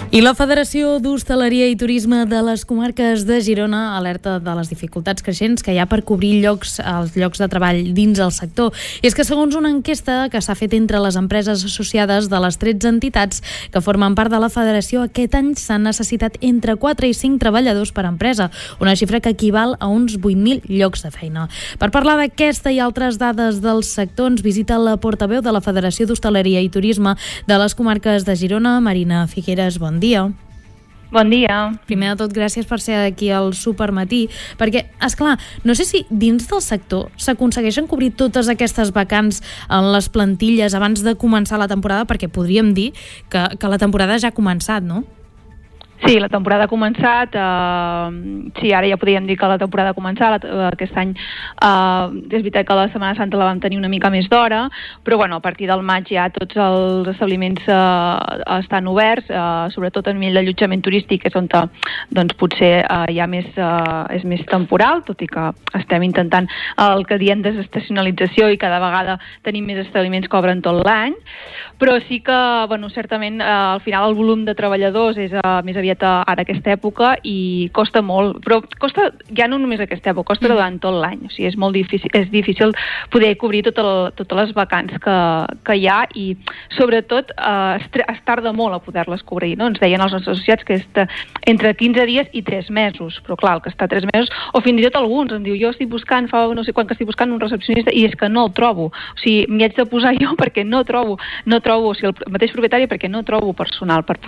I la Federació d'Hostaleria i Turisme de les Comarques de Girona alerta de les dificultats creixents que hi ha per cobrir els llocs de treball dins el sector. I és que segons una enquesta que s'ha fet entre les empreses associades de les 13 entitats que formen part de la Federació, aquest any s'han necessitat entre 4 i 5 treballadors per empresa, una xifra que equival a uns 8.000 llocs de feina. Per parlar d'aquesta i altres dades del sector ens visita la portaveu de la Federació d'Hostaleria i Turisme de les Comarques de Girona, Marina Figueres. Bon dia. Bon dia. Primer de tot, gràcies per ser aquí al Supermatí, perquè, esclar, no sé si dins del sector s'aconsegueixen cobrir totes aquestes vacants en les plantilles abans de començar la temporada, perquè podríem dir que la temporada ja ha començat, no? Sí, la temporada ha començat. Sí, ara ja podríem dir que la temporada ha començat. Aquest any és veritat que la Setmana Santa la vam tenir una mica més d'hora, però bueno, a partir del maig ja tots els establiments estan oberts, sobretot a nivell d'allotjament turístic, que és on doncs, potser ja és més temporal, tot i que estem intentant el que diem desestacionalització i cada vegada tenim més establiments que obren tot l'any, però sí que, bueno, certament al final el volum de treballadors és més aviat ara aquesta època i costa molt, però costa ja no només aquesta època, costa durant tot l'any, o sigui, és molt difícil, és difícil poder cobrir totes les vacants que hi ha i sobretot es tarda molt a poder-les cobrir, no? Ens deien els nostres associats que és entre 15 dies i 3 mesos, però clar, el que està 3 mesos, o fins i tot alguns em diu, jo estic buscant, fa no sé quan que estic buscant un recepcionista i és que no el trobo, o sigui, m'hi haig de posar jo perquè no trobo, o sigui, el mateix propietari perquè no trobo personal per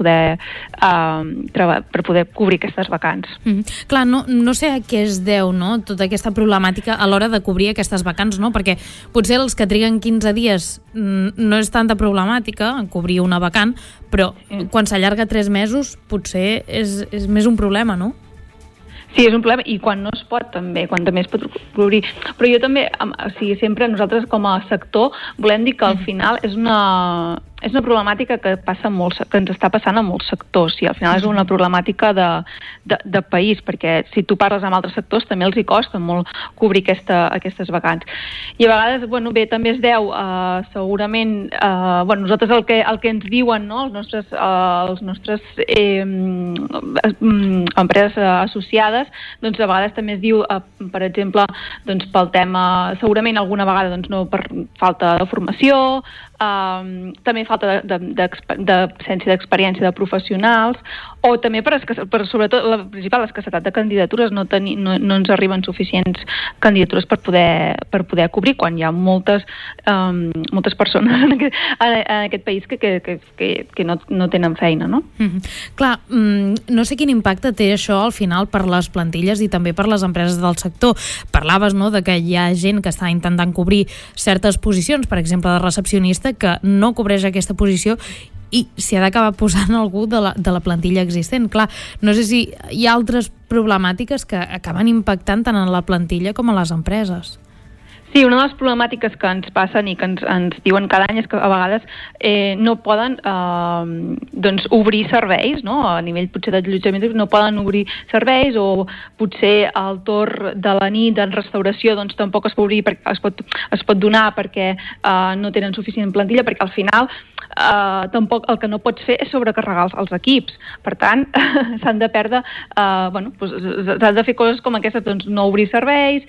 poder cobrir aquestes vacants. Clar, no sé a què es deu, no?, tota aquesta problemàtica a l'hora de cobrir aquestes vacants, no? Perquè potser els que triguen 15 dies no és tanta problemàtica en cobrir una vacant, però quan s'allarga 3 mesos potser és més un problema, no? Sí, és un problema, i quan no es pot també, quan també es pot cobrir. Però jo també, o sigui, sempre nosaltres com a sector volem dir que al final és una problemàtica que ens està passant a molts sectors, i al final és una problemàtica de país, perquè si tu parles amb altres sectors també els hi costa molt cobrir aquestes vacants. I a vegades, bueno, bé, també es deu segurament, bueno, nosaltres el que ens diuen, no?, els nostres empreses associades, doncs a vegades també es diu, per exemple, doncs pel tema, segurament alguna vegada doncs no per falta de formació, també falta d'absència d'experiència de professionals, o també sobretot la principal escassetat de candidatures, no ens arriben suficients candidatures per poder cobrir quan hi ha moltes persones en aquest país que no tenen feina, no? Clar, no sé quin impacte té això al final per les plantilles i també per les empreses del sector. Parlaves, no?, de que hi ha gent que està intentant cobrir certes posicions, per exemple de recepcionista, que no cobreix aquesta posició i s'hi ha d'acabar posant algú de la plantilla existent. Clar, no sé si hi ha altres problemàtiques que acaben impactant tant en la plantilla com a les empreses. Sí, una de les problemàtiques que ens passen i que ens diuen cada any és que a vegades no poden doncs obrir serveis, no?, a nivell potser d'allotjament, no poden obrir serveis, o potser el torn de la nit en restauració doncs tampoc es pot obrir, es pot donar perquè no tenen suficient plantilla, perquè al final tampoc el que no pots fer és sobrecarregar els equips. Per tant, s'han de perdre, s'han de fer coses com aquestes, doncs no obrir serveis,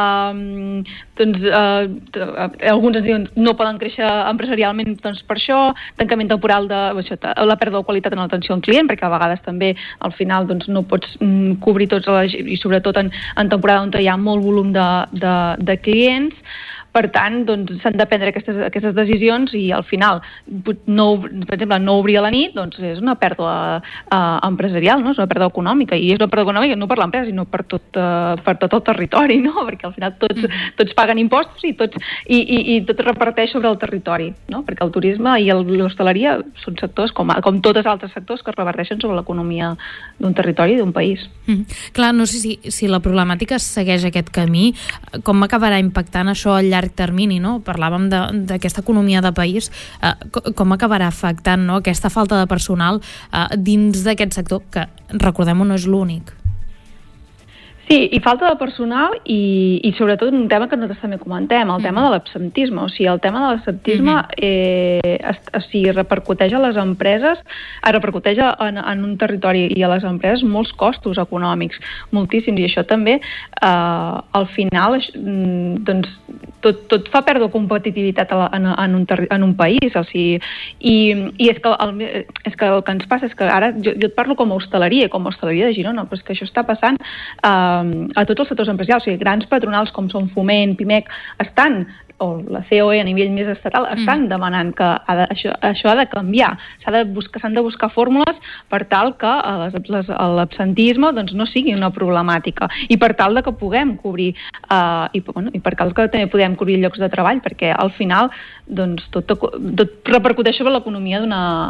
alguns ens diuen no poden créixer empresarialment doncs per això, tancament temporal la pèrdua de qualitat en l'atenció al client, perquè a vegades també al final doncs no pots cobrir tots, i sobretot en temporada on hi ha molt volum de clients. Per tant, doncs, s'han de prendre aquestes decisions i al final, per exemple, no obrir a la nit doncs és una pèrdua empresarial, no? És una pèrdua econòmica, i és una pèrdua econòmica no per l'empresa, sinó per tot el territori, no? Perquè al final tots paguen impostos i tot es reparteix sobre el territori, no? Perquè el turisme i l'hostaleria són sectors com tots els altres sectors que es reparteixen sobre l'economia d'un territori i d'un país. Clar, no sé si la problemàtica segueix aquest camí, com acabarà impactant això al llarg termini, no? Parlàvem d'aquesta economia de país, com acabarà afectant, no?, aquesta falta de personal dins d'aquest sector, que recordem-ho, no és l'únic. Sí, i falta de personal i sobretot un tema que nosaltres també comentem, el tema de l'absentisme. O sigui, el tema de l'absentisme repercuteix a les empreses, repercuteix en un territori i a les empreses molts costos econòmics, moltíssims, i això també al final doncs, tot fa perdre competitivitat en un país. O sigui, i és que el que ens passa és que ara jo et parlo com a hostaleria de Girona, però és que això està passant a tots els sectors empresarials. O sigui, grans patronals com són Foment, Pimec, o la COE a nivell més estatal, estan demanant que això ha de canviar. S'han de buscar fórmules per tal que l'absentisme doncs, no sigui una problemàtica i per tal de que puguem cobrir i per tal que també podem cobrir llocs de treball, perquè al final doncs, tot repercuteix sobre l'economia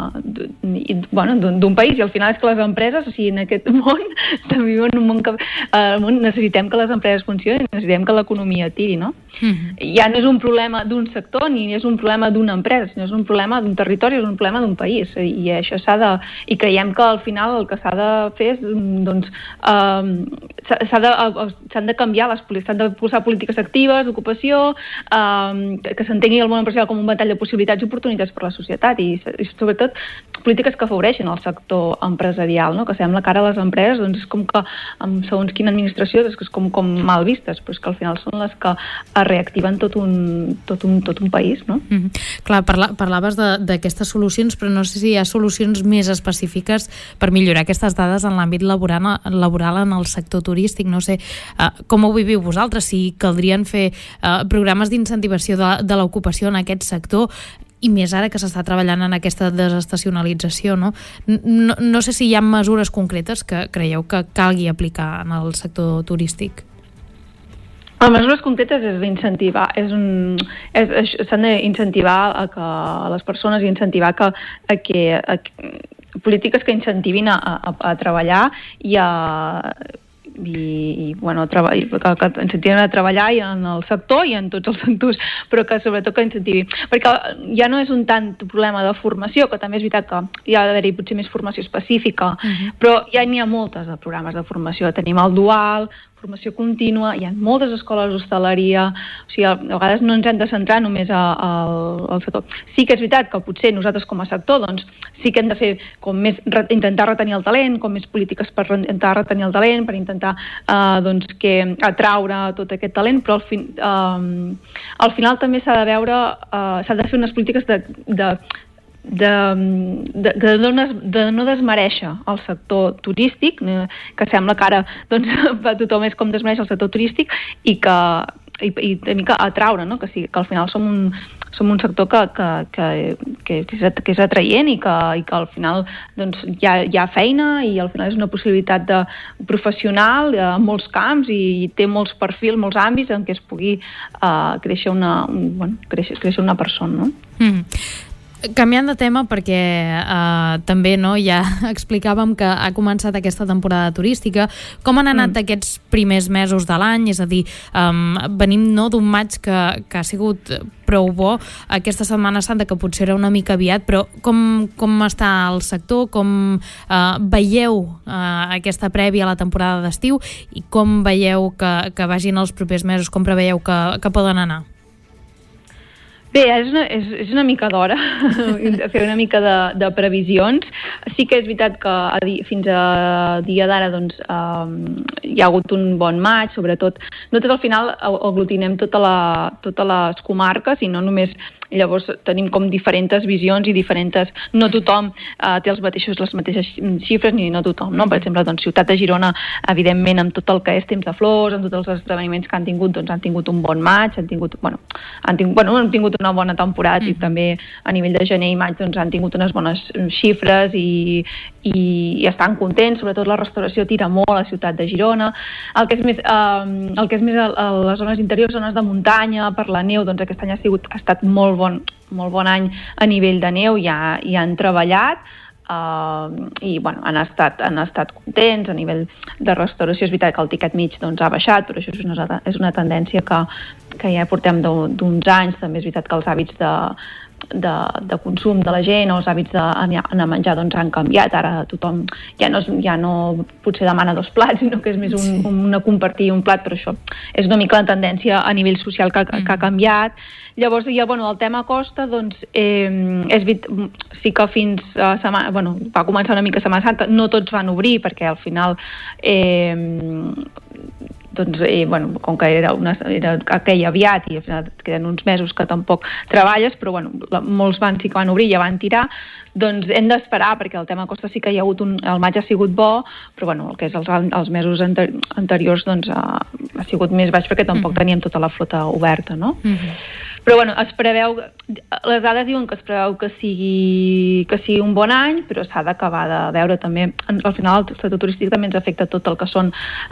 d'un país, i al final és que les empreses, o sigui, en aquest món també vivim en un món necessitem que les empreses funcionin, necessitem que l'economia tiri, no? Ja no és un problema d'un sector ni és un problema d'una empresa, sinó és un problema d'un territori, és un problema d'un país, i això i creiem que al final el que s'ha de fer és doncs s'han de canviar s'han de posar polítiques actives d'ocupació, que s'entengui el món empresarial com un ventall de possibilitats i oportunitats per a la societat, i sobretot polítiques que afavoreixin el sector empresarial, no? Que sembla que ara les empreses doncs, és com que segons quina administració és com mal vistes, però és que al final són les que reactiven tot un país, no? Clar, parlaves d'aquestes solucions, però no sé si hi ha solucions més específiques per millorar aquestes dades en l'àmbit laboral en el sector turístic. No sé com ho viviu vosaltres, si caldrien fer programes d'incentivació de l'ocupació en aquest sector, i més ara que s'està treballant en aquesta desestacionalització, no? No sé si hi ha mesures concretes que creieu que calgui aplicar en el sector turístic. Les mesures concretes és d'incentivar, s'han d'incentivar a les persones i incentivar que polítiques que incentivin a treballar que incentiven a treballar en el sector i en tots els sectors, però que sobretot que incentivin, perquè ja no és un tant problema de formació, que també és veritat que hi ha d'haver-hi potser més formació específica, però ja n'hi ha moltes de programes de formació. Tenim el dual, formació contínua, hi ha moltes escoles d'hostaleria, o sigui, a vegades no ens hem de centrar només al sector. Sí que és veritat que potser nosaltres com a sector doncs, sí que hem de fer com més, intentar retenir el talent, com més polítiques per intentar retenir el talent, per intentar atraure tot aquest talent, però al final també s'ha de veure, s'ha de fer unes polítiques de no desmereixer el sector turístic, que sembla que ara doncs, tothom és com desmereix el sector turístic, i una mica atraure, no? Que al final som un sector que és atraient i que al final doncs, hi ha feina, i al final és una possibilitat professional en molts camps, i té molts perfils, molts àmbits en què es pugui créixer una persona, no? Canviant de tema, perquè també ja explicàvem que ha començat aquesta temporada turística. Com han anat aquests primers mesos de l'any? És a dir, venim d'un maig que ha sigut prou bo, aquesta Setmana Santa que potser era una mica aviat, però com està el sector? Com veieu aquesta prèvia a la temporada d'estiu, i com veieu que vagin els propers mesos? Com preveieu que poden anar? Bé, és una mica d'hora fer una mica de previsions. Sí que és veritat que fins a dia d'ara doncs, hi ha hagut un bon maig, sobretot. Nosaltres al final aglutinem totes les comarques, i no només. Llavors tenim com diferents visions i diferents. No tothom té les mateixes xifres, ni no tothom, no? Per exemple, doncs, Ciutat de Girona, evidentment, amb tot el que és temps de flors, amb tots els esdeveniments que han tingut, doncs han tingut un bon maig, han tingut una bona temporada, i també a nivell de gener i maig doncs, han tingut unes bones xifres i estan contents. Sobretot la restauració tira molt a la Ciutat de Girona. El que és més a les zones interiors, zones de muntanya, per la neu, doncs aquest any ha estat molt bon any a nivell de neu, i han treballat, i han estat contents. A nivell de restauració és veritat que el tiquet mig doncs, ha baixat, però això és una tendència que ja portem d'uns anys. També és veritat que els hàbits de consum de la gent, o els hàbits d'anar a menjar doncs han canviat. Ara tothom ja no potser demana 2 plats, sinó que és més compartir un plat, però això és una mica la tendència a nivell social que ha canviat. Llavors, el tema costa, doncs, sí que fins va començar una mica Setmana Santa, no tots van obrir, perquè al final com que era aquell aviat i al final queden uns mesos que tampoc treballes, però molts sí que van obrir i ja van tirar, doncs hem d'esperar, perquè el tema costa sí que hi ha hagut el maig ha sigut bo, però el que és els mesos anteriors doncs ha sigut més baix, perquè tampoc teníem tota la flota oberta, no? Però es preveu, les dades diuen que es preveu que sigui un bon any, però s'ha d'acabar de veure també, al final el sector turístic també ens afecta tot el que són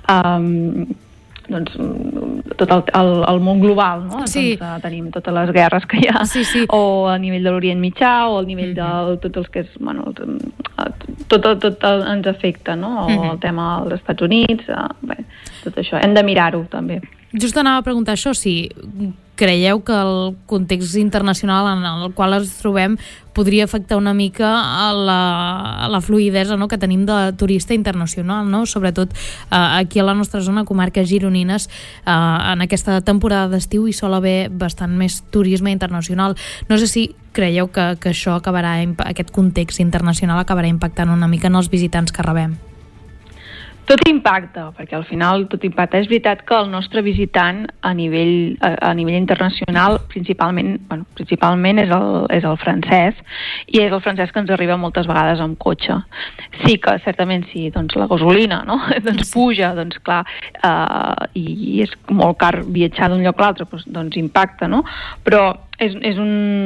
tot el món global, no? Sí. Doncs, tenim totes les guerres que hi ha, o a nivell de l'Orient Mitjà, o a nivell de tots els que és, tot ens afecta, no? O el tema dels Estats Units, tot això. Hem de mirar-ho, també. Just anava a preguntar això, si creieu que el context internacional en el qual ens trobem podria afectar una mica a la fluïdesa, no?, que tenim de turista internacional, no? Sobretot aquí a la nostra zona, comarques gironines, en aquesta temporada d'estiu hi sol haver bastant més turisme internacional. No sé si creieu que això aquest context internacional acabarà impactant una mica en els visitants que rebem. Tot impacta, perquè al final tot impacta. És veritat que el nostre visitant a nivell internacional principalment és el francès, i és el francès que ens arriba moltes vegades amb cotxe. Sí que certament si la gasolina, no? doncs puja, doncs clar, i és molt car viatjar d'un lloc a l'altre, doncs impacta, no? Però és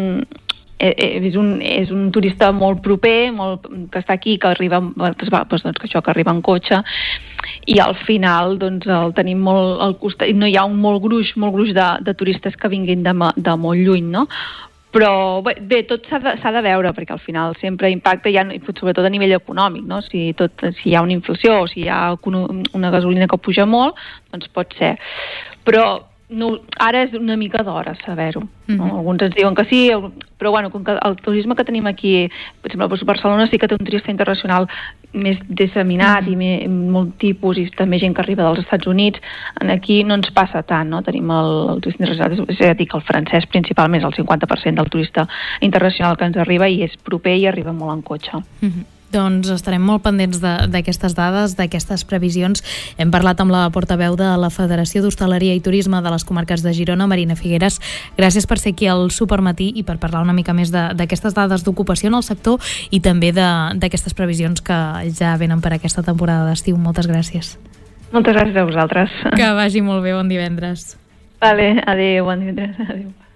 un turista molt proper, que està aquí, que arriba, que arriba en cotxe, i al final el tenim molt al costat, i no hi ha un molt gruix de turistes que vinguin de molt lluny, no? Però bé, tot s'ha de veure, perquè al final sempre impacta, sobretot a nivell econòmic, no? Si hi ha una inflació o si hi ha una gasolina que puja molt, doncs pot ser. Però ara és una mica d'hora saber-ho. Alguns ens diuen que sí, però com que el turisme que tenim aquí, per exemple, Barcelona sí que té un turista internacional més disseminat i molt tipus, i també gent que arriba dels Estats Units. Aquí no ens passa tant, no? Tenim el turista internacional, és a dir, que el francès principalment és el 50% del turista internacional que ens arriba, i és proper i arriba molt en cotxe. Doncs estarem molt pendents d'aquestes dades, d'aquestes previsions. Hem parlat amb la portaveu de la Federació d'Hostaleria i Turisme de les Comarques de Girona, Marina Figueres. Gràcies per ser aquí al Supermatí i per parlar una mica més d'aquestes dades d'ocupació en el sector i també d'aquestes previsions que ja venen per aquesta temporada d'estiu. Moltes gràcies. Moltes gràcies a vosaltres. Que vagi molt bé, bon divendres. Vale, adéu, bon divendres, adéu.